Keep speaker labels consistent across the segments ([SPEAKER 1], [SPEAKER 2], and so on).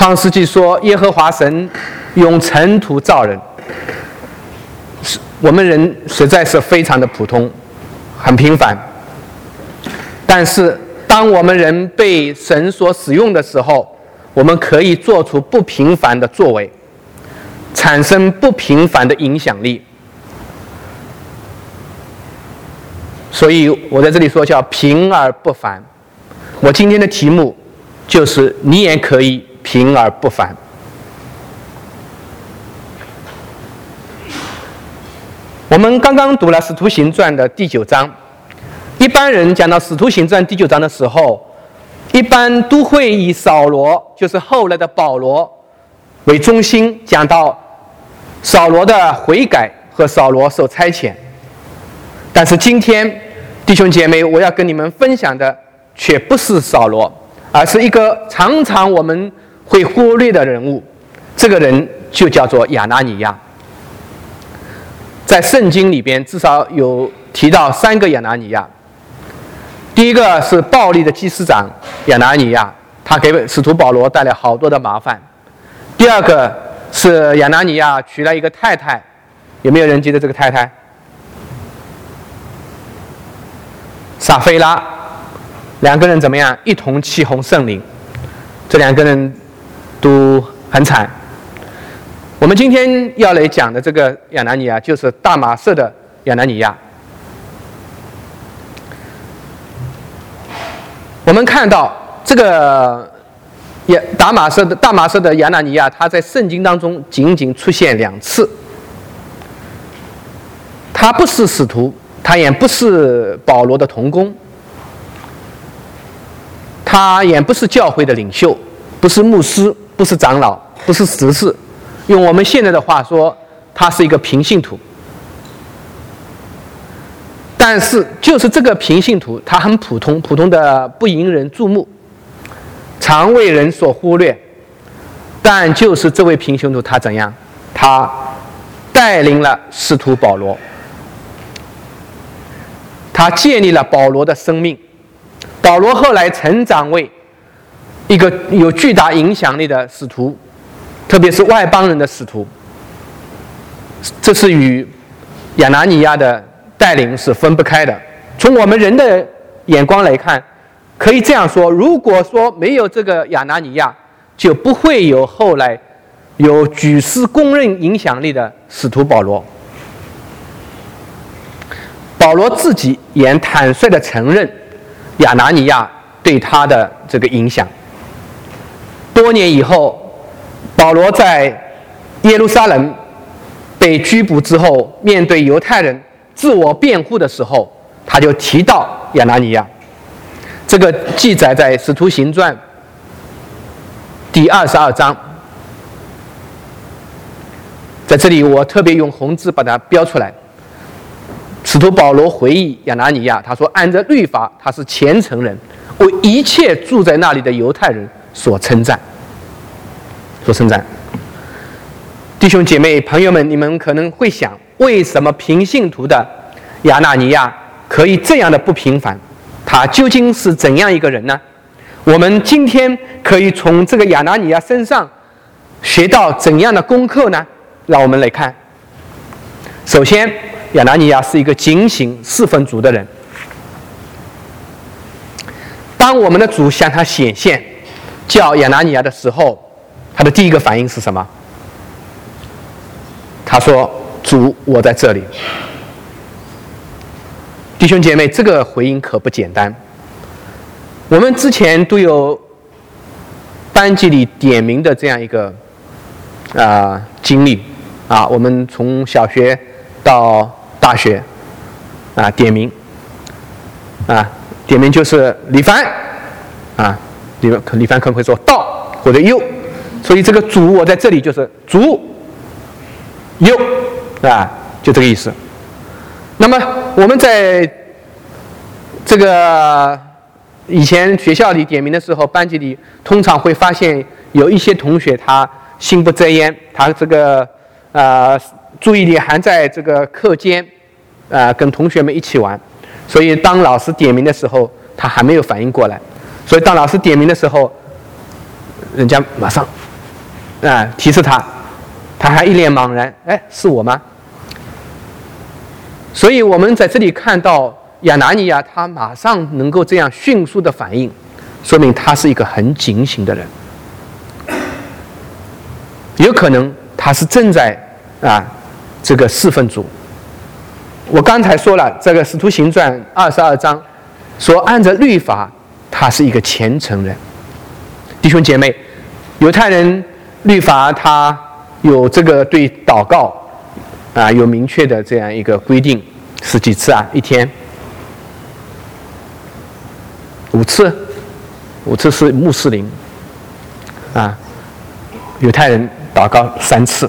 [SPEAKER 1] 创世纪说，耶和华神用尘土造人。我们人实在是非常的普通，很平凡。但是，当我们人被神所使用的时候，我们可以做出不平凡的作为，产生不平凡的影响力。所以我在这里说叫平而不凡。我今天的题目就是你也可以平而不凡。我们刚刚读了《使徒行传》的第9章。一般人讲到《使徒行传》第9章的时候，一般都会以扫罗，就是后来的保罗为中心，讲到扫罗的悔改和扫罗受差遣。但是今天弟兄姐妹，我要跟你们分享的却不是扫罗，而是一个常常我们会忽略的人物。这个人就叫做亚拿尼亚。在圣经里边至少有提到3个亚拿尼亚。第一个是暴力的祭司长亚拿尼亚，他给使徒保罗带来好多的麻烦。第二个是亚拿尼亚娶了一个太太，有没有人记得这个太太？撒菲拉。2个人怎么样？一同起哄圣灵，这2个人都很惨。我们今天要来讲的这个亚拿尼亚，就是大马色的亚拿尼亚。我们看到这个大马色的亚拿尼亚，他在圣经当中仅仅出现2次。他不是使徒，他也不是保罗的同工，他也不是教会的领袖，不是牧师，不是长老，不是执事。用我们现在的话说，他是一个平信徒。但是就是这个平信徒，他很普通，普通的不引人注目，常为人所忽略。但就是这位平信徒，他怎样？他带领了使徒保罗，他建立了保罗的生命。保罗后来成长为一个有巨大影响力的使徒，特别是外邦人的使徒。这是与亚拿尼亚的带领是分不开的。从我们人的眼光来看，可以这样说，如果说没有这个亚拿尼亚，就不会有后来有举世公认影响力的使徒保罗。保罗自己也坦率地承认亚拿尼亚对他的这个影响。多年以后，保罗在耶路撒冷被拘捕之后，面对犹太人自我辩护的时候，他就提到亚拿尼亚。这个记载在《使徒行传》第22章。在这里我特别用红字把它标出来。使徒保罗回忆亚拿尼亚，他说按照律法他是虔诚人，为一切住在那里的犹太人所称赞。弟兄姐妹朋友们，你们可能会想，为什么平信徒的亚拿尼亚可以这样的不平凡？他究竟是怎样一个人呢？我们今天可以从这个亚拿尼亚身上学到怎样的功课呢？让我们来看。首先，亚拿尼亚是一个警醒侍奉主的人。当我们的主向他显现，叫亚拿尼亚的时候，他的第一个反应是什么？他说：“主，我在这里。”弟兄姐妹，这个回应可不简单。我们之前都有班级里点名的这样一个经历啊，我们从小学到大学点名点名就是李凡李凡可能会说到或者有，所以这个主我在这里就是主有就这个意思。那么我们在这个以前学校里点名的时候，班级里通常会发现有一些同学他心不在焉，他这个注意力还在这个课间跟同学们一起玩，所以当老师点名的时候他还没有反应过来，所以当老师点名的时候人家马上提示他，他还一脸茫然，是我吗？所以我们在这里看到亚拿尼亚他马上能够这样迅速的反应，说明他是一个很警醒的人。有可能他是正在这个侍奉主。我刚才说了，这个《使徒行传》22章说，按照律法，他是一个虔诚人。弟兄姐妹，犹太人律法他有这个对祷告有明确的这样一个规定，是几次一天5次，5次是穆斯林犹太人祷告3次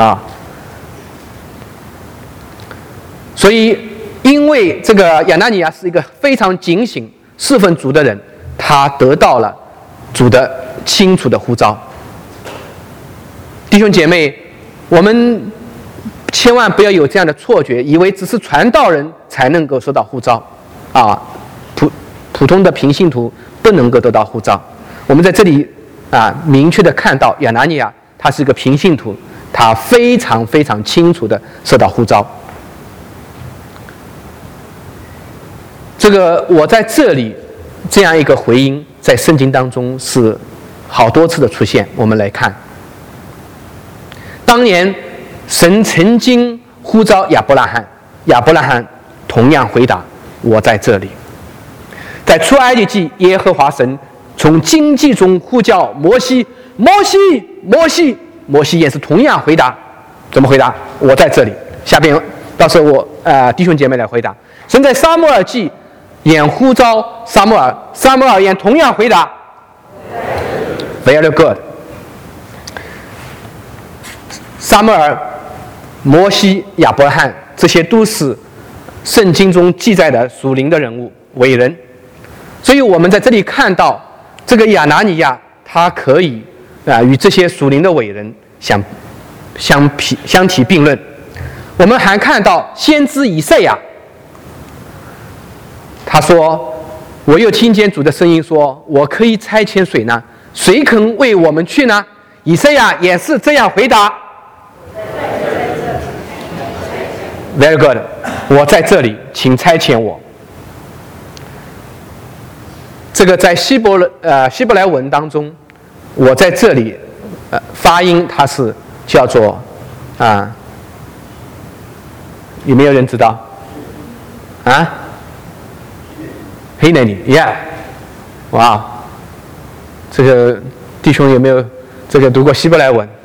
[SPEAKER 1] 所以因为这个亚拿尼亚是一个非常警醒侍奉主的人，他得到了主的清楚的呼召。弟兄姐妹，我们千万不要有这样的错觉，以为只是传道人才能够收到呼召普通的平信徒不能够得到呼召。我们在这里明确的看到亚拿尼亚他是一个平信徒，他非常非常清楚的受到呼召。这个我在这里这样一个回音在圣经当中是好多次的出现。我们来看，当年神曾经呼召亚伯拉罕，亚伯拉罕同样回答，我在这里。在出埃及记，耶和华神从荆棘中呼叫摩西，摩西，摩西，摩西也是同样回答，怎么回答？我在这里。下边到时候我弟兄姐妹来回答。神在撒母耳记也呼召撒母耳，撒母耳也同样回答 Very good。 撒母耳、摩西、亚伯拉罕，这些都是圣经中记载的属灵的人物、伟人。所以我们在这里看到这个亚拿尼亚，他可以与这些属灵的伟人相提并论。我们还看到先知以赛亚，他说，我又听见主的声音说，我可以差遣谁呢？谁肯为我们去呢？以赛亚也是这样回答 Very good， 我在这里，请差遣我。这个在希伯来文当中，我在这里发音它是叫做有没有人知道黑奶尼 yeah， 哇，这个弟兄有没有这个读过希伯来文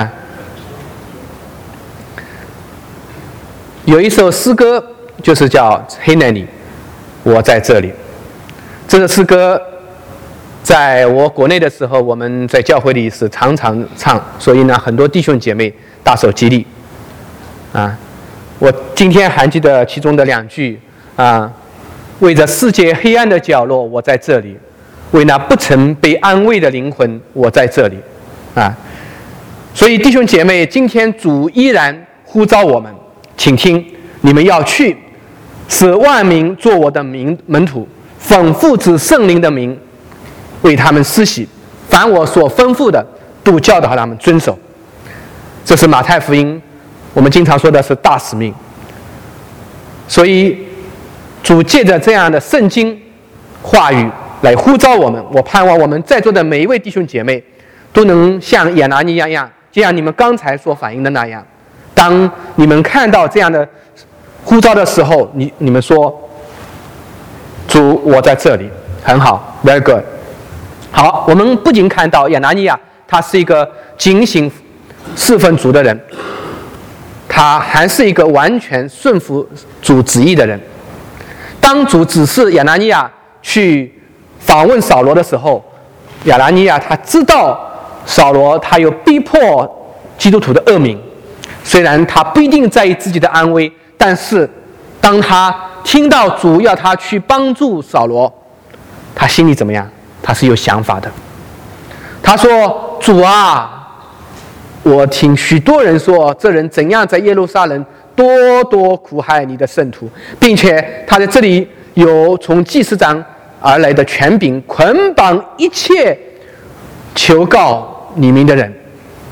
[SPEAKER 1] 有一首诗歌就是叫黑奶尼，我在这里。这个诗歌在我国内的时候，我们在教会里是常常唱，所以呢，很多弟兄姐妹大受激励我今天还记得其中的2句为着世界黑暗的角落，我在这里；为那不曾被安慰的灵魂，我在这里所以弟兄姐妹，今天主依然呼召我们，请听，你们要去，使万民做我的门徒，奉父子圣灵的名为他们施洗，凡我所吩咐的都教导他们遵守。这是马太福音我们经常说的是大使命。所以主借着这样的圣经话语来呼召我们，我盼望我们在座的每一位弟兄姐妹都能像亚拿尼亚一样，就像你们刚才所反映的那样，当你们看到这样的呼召的时候，你们说，主，我在这里，很好 ，very good。好，我们不仅看到亚拿尼亚他是一个警醒侍奉主的人，他还是一个完全顺服主旨意的人。当主指示亚拿尼亚去访问扫罗的时候，亚拿尼亚他知道扫罗他有逼迫基督徒的恶名，虽然他不一定在意自己的安危，但是当他听到主要他去帮助扫罗，他心里怎么样？他是有想法的。他说，主啊，我听许多人说这人怎样在耶路撒冷多多苦害你的圣徒，并且他在这里有从祭司长而来的权柄，捆绑一切求告你名的人。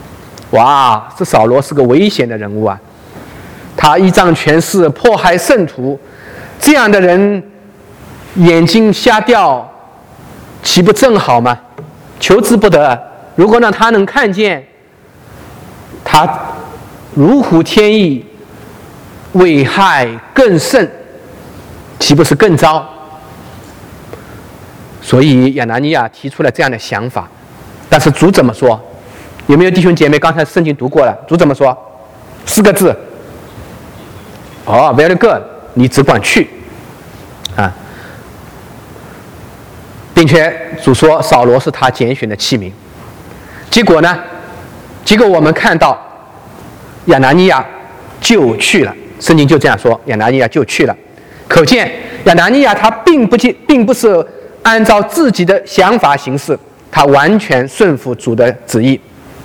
[SPEAKER 1] 哇，这扫罗是个危险的人物啊！他依仗权势迫害圣徒，这样的人眼睛瞎掉，岂不正好吗？求之不得。如果让他能看见，他如虎添翼，危害更甚，岂不是更糟？所以亚拿尼亚提出了这样的想法，但是主怎么说？有没有弟兄姐妹刚才圣经读过了？主怎么说？4个字。very good， 你只管去啊，并且主说扫罗是他拣选的器皿。结果呢？结果我们看到亚拿尼亚就去了，圣经就这样说，亚拿尼亚就去了。可见亚拿尼亚他并不是按照自己的想法行事，他完全顺服主的旨意。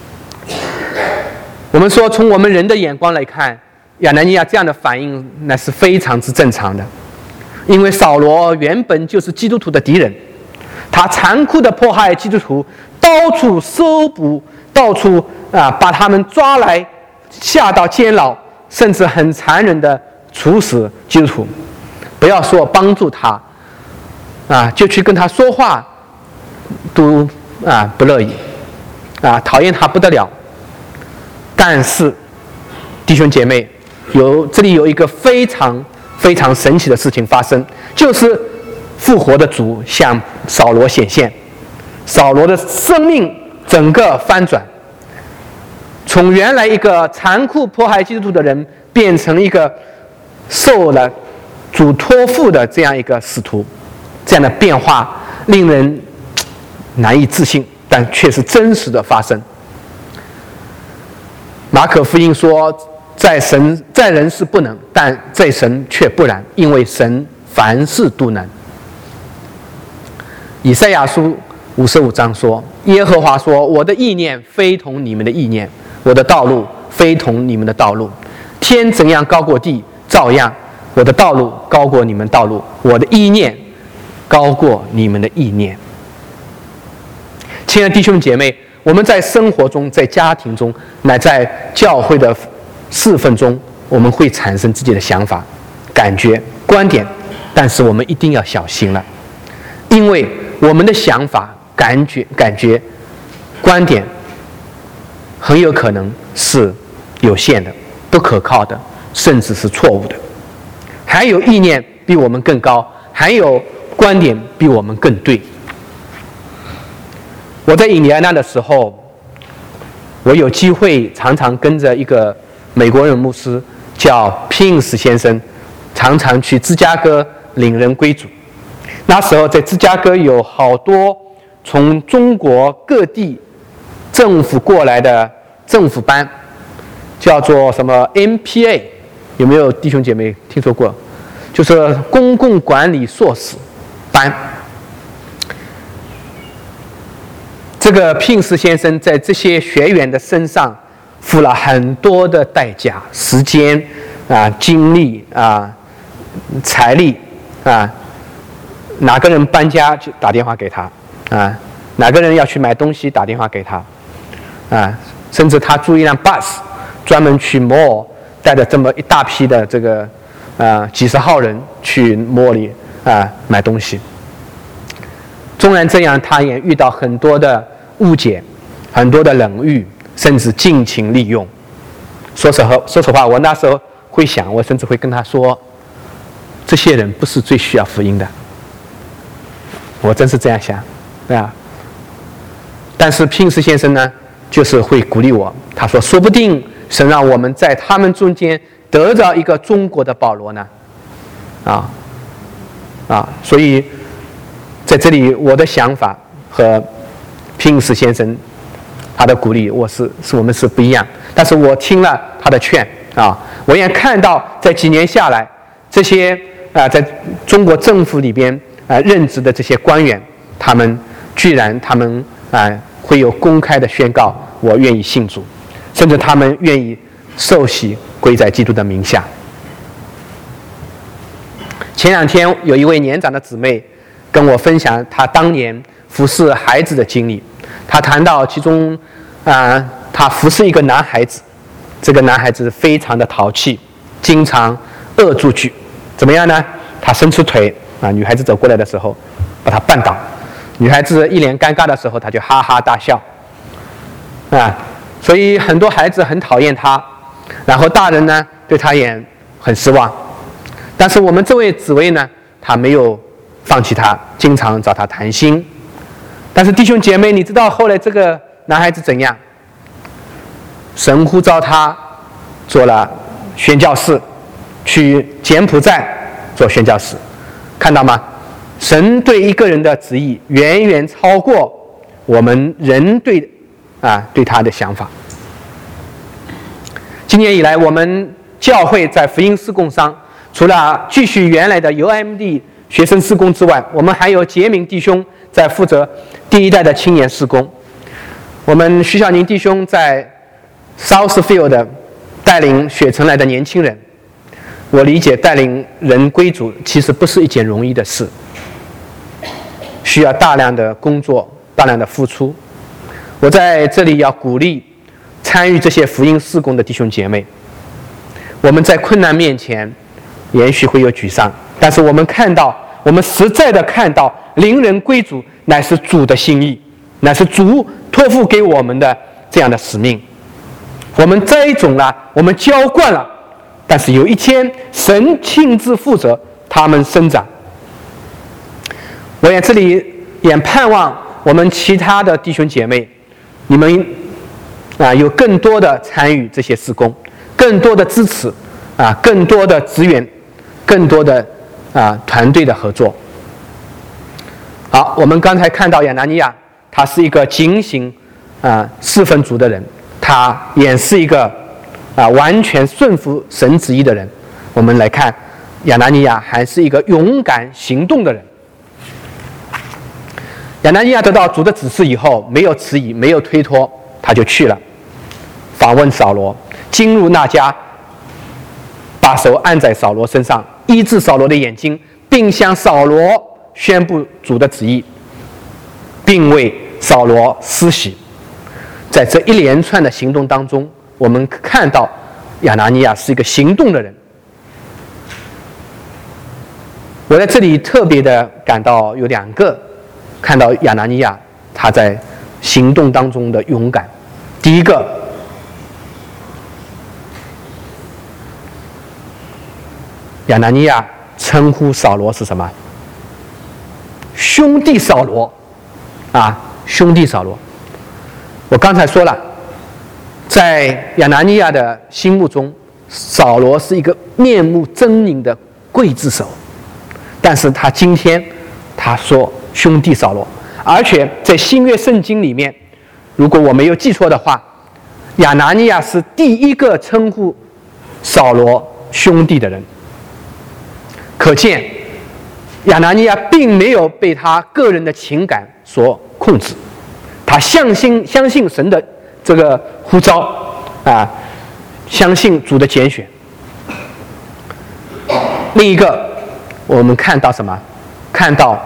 [SPEAKER 1] 我们说，从我们人的眼光来看，亚拿尼亚这样的反应那是非常之正常的，因为扫罗原本就是基督徒的敌人，他残酷的迫害基督徒，到处搜捕，到处把他们抓来下到监牢，甚至很残忍的处死基督徒。不要说帮助他就去跟他说话都不乐意讨厌他不得了。但是弟兄姐妹，这里有一个非常非常神奇的事情发生，就是复活的主向扫罗显现，扫罗的生命整个翻转，从原来一个残酷迫害基督徒的人，变成一个受了主托付的这样一个使徒。这样的变化令人难以置信，但却是真实的发生。马可福音说，在人是不能，但在神却不然，因为神凡事都能。以赛亚书55章说，耶和华说，我的意念非同你们的意念，我的道路非同你们的道路。天怎样高过地，照样我的道路高过你们道路，我的意念高过你们的意念。亲爱的弟兄姐妹，我们在生活中，在家庭中，乃在教会的侍奉中，我们会产生自己的想法、感觉、观点，但是我们一定要小心了，因为我们的想法、感觉、观点很有可能是有限的、不可靠的，甚至是错误的。还有意念比我们更高，还有观点比我们更对。我在印第安纳的时候，我有机会常常跟着一个美国人牧师叫皮恩斯先生，常常去芝加哥领人归主。那时候在芝加哥有好多从中国各地政府过来的政府班，叫做什么 MPA， 有没有弟兄姐妹听说过？就是公共管理硕士班。这个皮恩斯先生在这些学员的身上付了很多的代价，时间精力财力哪个人搬家就打电话给他哪个人要去买东西打电话给他甚至他租一辆 bus 专门去 mall， 带着这么一大批的这个几十号人去 mall 里买东西。纵然这样，他也遇到很多的误解，很多的冷遇，甚至尽情利用。说实话，我那时候会想，我甚至会跟他说，这些人不是最需要福音的。我真是这样想，但是皮恩斯先生呢，就是会鼓励我，他说，说不定神让我们在他们中间得着一个中国的保罗呢，所以在这里我的想法和皮恩斯先生他的鼓励，我们是不一样。但是我听了他的劝我也看到在几年下来，这些在中国政府里边任职的这些官员，他们会有公开的宣告，我愿意信主，甚至他们愿意受洗归在基督的名下。前2天有一位年长的姊妹跟我分享她当年服侍孩子的经历，她谈到其中他服侍一个男孩子，这个男孩子非常的淘气，经常恶作剧。怎么样呢？他伸出腿啊，女孩子走过来的时候，把他绊倒。女孩子一脸尴尬的时候，他就哈哈大笑。所以很多孩子很讨厌他，然后大人呢对他也很失望。但是我们这位紫薇呢，他没有放弃他，经常找他谈心。但是弟兄姐妹，你知道后来这个男孩子怎样？神呼召他做了宣教士，去柬埔寨做宣教士，看到吗？神对一个人的旨意远远超过我们人对他的想法。今年以来，我们教会在福音事工上，除了继续原来的 UMD 学生事工之外，我们还有杰明弟兄在负责第一代的青年事工。我们徐小宁弟兄在 Southfield 带领雪城来的年轻人。我理解带领人归主其实不是一件容易的事，需要大量的工作，大量的付出。我在这里要鼓励参与这些福音事工的弟兄姐妹。我们在困难面前也许会有沮丧，但是我们实在的看到灵人归主乃是主的心意，乃是主托付给我们的这样的使命。我们栽种了，我们浇灌了，但是有一天神亲自负责他们生长。我也这里也盼望我们其他的弟兄姐妹，你们有更多的参与这些事工，更多的支持更多的资源，更多的团队的合作。好，我们刚才看到亚拿尼亚，他是一个警醒侍奉主的人，他也是一个完全顺服神旨意的人。我们来看亚拿尼亚还是一个勇敢行动的人。亚拿尼亚得到主的指示以后，没有迟疑，没有推脱，他就去了，访问扫罗，进入那家，把手按在扫罗身上，医治扫罗的眼睛，并向扫罗宣布主的旨意，并为扫罗施洗。在这一连串的行动当中，我们看到亚拿尼亚是一个行动的人。我在这里特别的感到有两个，看到亚拿尼亚他在行动当中的勇敢。第一个，亚拿尼亚称呼扫罗是什么？兄弟扫罗兄弟扫罗。我刚才说了，在亚拿尼亚的心目中，扫罗是一个面目狰狞的刽子手，但是他今天他说兄弟扫罗，而且在新约圣经里面，如果我没有记错的话，亚拿尼亚是第一个称呼扫罗兄弟的人。可见亚拿尼亚并没有被他个人的情感所控制，他相信神的这个呼召相信主的拣选。另一个，我们看到什么？看到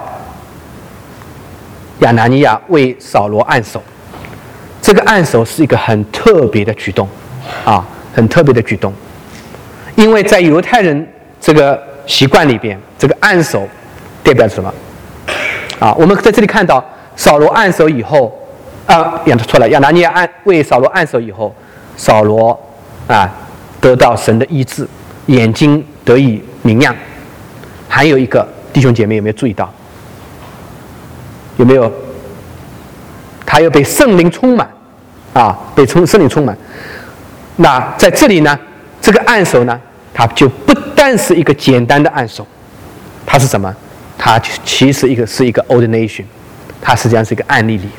[SPEAKER 1] 亚拿尼亚为扫罗按手，这个按手是一个很特别的举动很特别的举动，因为在犹太人这个习惯里边，这个按手代表什么我们在这里看到扫罗按手以后亚拿尼亚为扫罗按手以后，扫罗得到神的医治，眼睛得以明亮。还有一个，弟兄姐妹有没有注意到？有没有？他又被圣灵充满被圣灵充满。那在这里呢，这个按手呢，它就不但是一个简单的按手，它是什么？它其实是一个 ordination， 它实际上是一个按立礼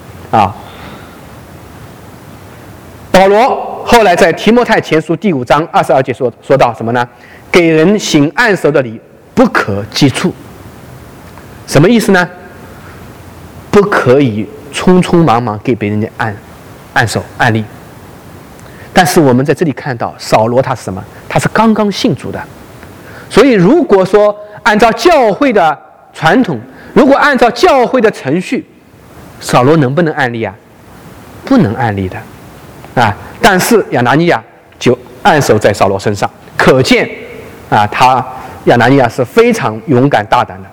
[SPEAKER 1] 保罗后来在提摩太前书第5章22节说到什么呢？给人行按手的礼不可急促。什么意思呢？不可以匆匆忙忙给别人家按手按立。但是我们在这里看到扫罗他是什么？他是刚刚信主的。所以如果说按照教会的传统，如果按照教会的程序，扫罗能不能按立不能按立的但是亚拿尼亚就按手在扫罗身上，可见亚拿尼亚是非常勇敢大胆的。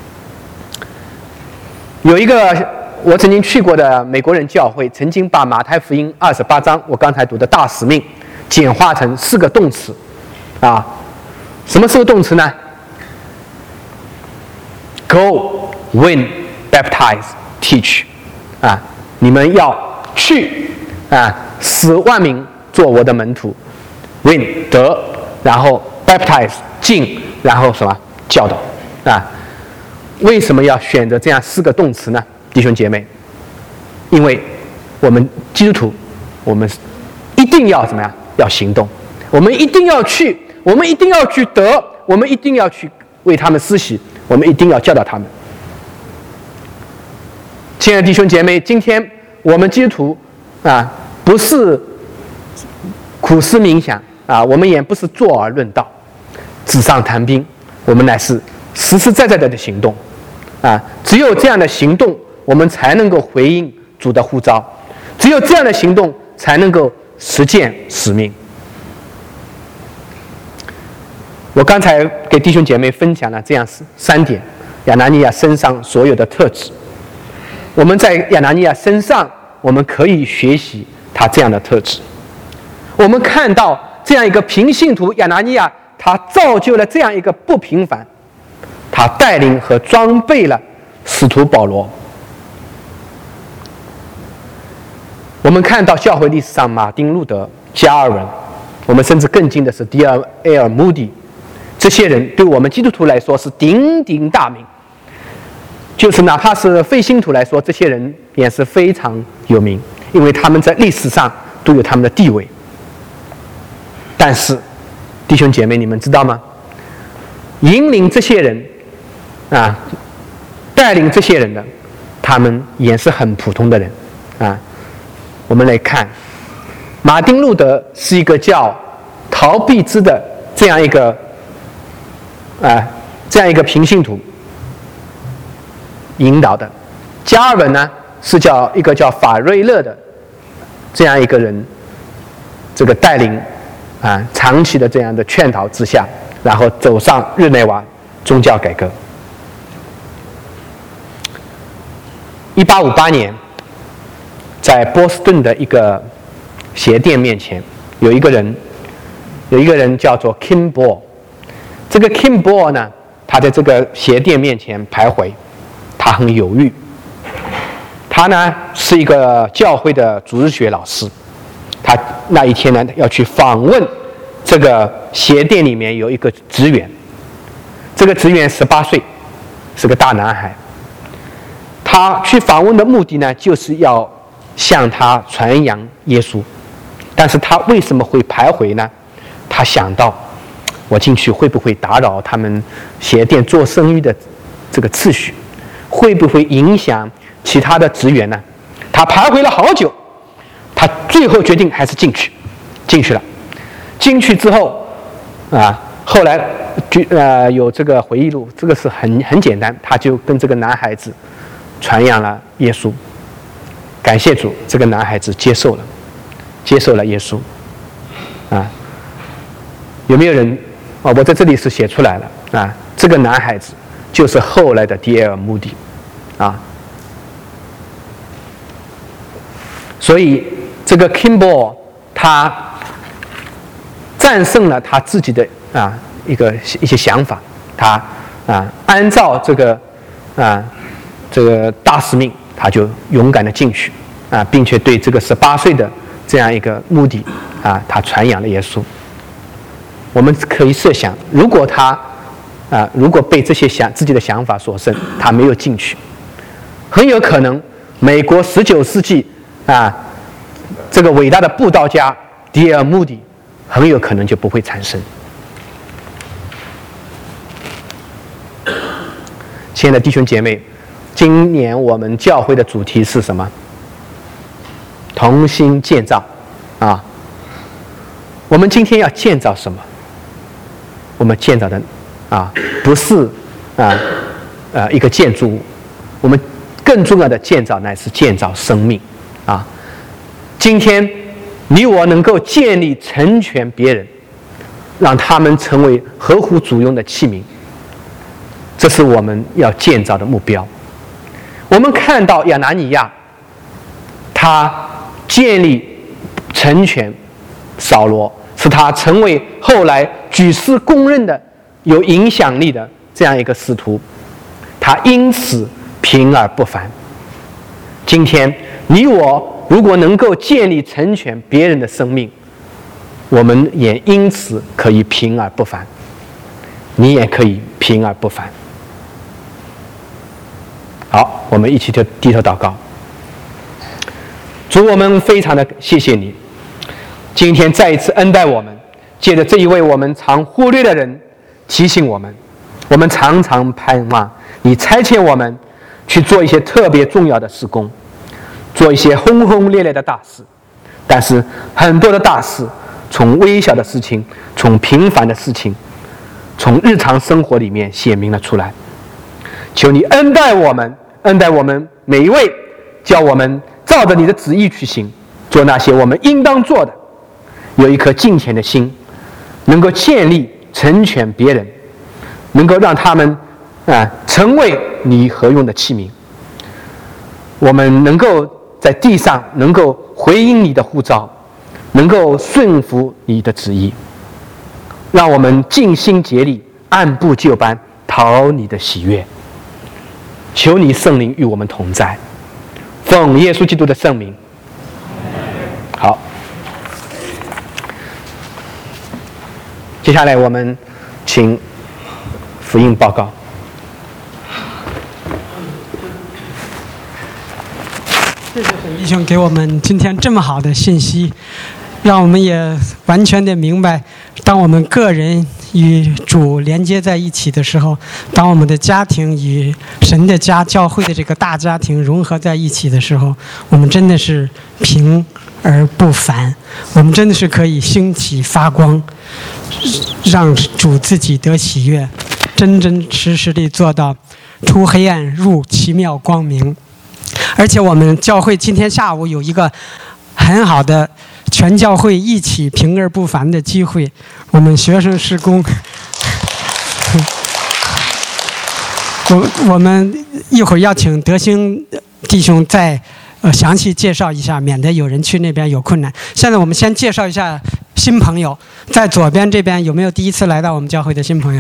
[SPEAKER 1] 有一个我曾经去过的美国人教会，曾经把马太福音28章我刚才读的大使命简化成4个动词什么4个动词呢？ Go, win, baptize, teach 你们要去使万民做我的门徒 ，win 得，然后 baptize 进，然后什么教导为什么要选择这样4个动词呢？弟兄姐妹，因为我们基督徒，我们一定要怎么样？要行动，我们一定要去，我们一定要去得，我们一定要去为他们施洗，我们一定要教导他们。亲爱的弟兄姐妹，今天我们基督徒不是苦思冥想我们也不是坐而论道，纸上谈兵，我们乃是实实在在的行动只有这样的行动，我们才能够回应主的呼召，只有这样的行动才能够实践使命。我刚才给弟兄姐妹分享了这样3点亚拿尼亚身上所有的特质，我们在亚拿尼亚身上我们可以学习他这样的特质。我们看到这样一个平信徒亚拿尼亚，他造就了这样一个不平凡，他带领和装备了使徒保罗。我们看到教会历史上马丁路德、加尔文，我们甚至更近的是迪尔埃尔穆迪，这些人对我们基督徒来说是鼎鼎大名，就是哪怕是非信徒来说，这些人也是非常有名，因为他们在历史上都有他们的地位。但是弟兄姐妹，你们知道吗？引领这些人带领这些人的，他们也是很普通的人我们来看，马丁路德是一个叫逃避之的这样一个平信徒引导的。加尔文呢是一个叫法瑞勒的这样一个人，这个带领长期的这样的劝导之下，然后走上日内瓦宗教改革。1858年，在波士顿的一个鞋店面前，有一个人叫做 Kimball。这个 Kimball 呢，他在这个鞋店面前徘徊，他很犹豫。他呢是一个教会的主日学老师，他那一天呢要去访问这个鞋店里面有一个职员，这个职员18岁，是个大男孩。他去访问的目的呢，就是要向他传扬耶稣。但是他为什么会徘徊呢？他想到，我进去会不会打扰他们鞋店做生意的这个秩序？会不会影响其他的职员呢？他徘徊了好久，他最后决定还是进去了。进去之后后来有这个回忆录，这个是很简单，他就跟这个男孩子传扬了耶稣。感谢主，这个男孩子接受了耶稣有没有人我在这里是写出来了这个男孩子就是后来的迪埃尔穆迪所以这个 Kimball 他战胜了他自己的一些想法，他按照这个大使命，他就勇敢的进去并且对这个18岁的这样一个目的他传扬了耶稣。我们可以设想，如果他如果被这些自己的想法所胜，他没有进去，很有可能美国19世纪这个伟大的布道家迪尔穆迪很有可能就不会产生。亲爱的弟兄姐妹，今年我们教会的主题是什么？同心建造我们今天要建造什么？我们建造的不是一个建筑物，我们更重要的建造乃是建造生命今天你我能够建立成全别人，让他们成为合乎主用的器皿，这是我们要建造的目标。我们看到亚拿尼亚，他建立成全扫罗，使他成为后来举世公认的有影响力的这样一个使徒，他因此平而不凡。今天你我如果能够建立成全别人的生命，我们也因此可以平而不凡，你也可以平而不凡。好，我们一起低头祷告。主，我们非常的谢谢你，今天再一次恩待我们，借着这一位我们常忽略的人提醒我们，我们常常盼望你差遣我们去做一些特别重要的事工，做一些轰轰烈烈的大事，但是很多的大事从微小的事情，从平凡的事情，从日常生活里面显明了出来。求你恩待我们，恩待我们每一位，叫我们照着你的旨意去行，做那些我们应当做的，有一颗敬虔的心，能够建立成全别人，能够让他们成为你合用的器皿。我们能够在地上能够回应你的呼召，能够顺服你的旨意，让我们尽心竭力，按部就班，讨你的喜悦。求你圣灵与我们同在，奉耶稣基督的圣名。好，接下来我们请福音报告。
[SPEAKER 2] 谢谢沈弟兄给我们今天这么好的信息，让我们也完全的明白，当我们个人与主连接在一起的时候，当我们的家庭与神的家教会的这个大家庭融合在一起的时候，我们真的是平而不凡，我们真的是可以兴起发光，让主自己得喜悦，真真实实地做到出黑暗入奇妙光明。而且我们教会今天下午有一个很好的全教会一起平而不凡的机会，我们学生事工我们一会儿要请德兴弟兄再详细介绍一下，免得有人去那边有困难。现在我们先介绍一下新朋友，在左边这边有没有第一次来到我们教会的新朋友？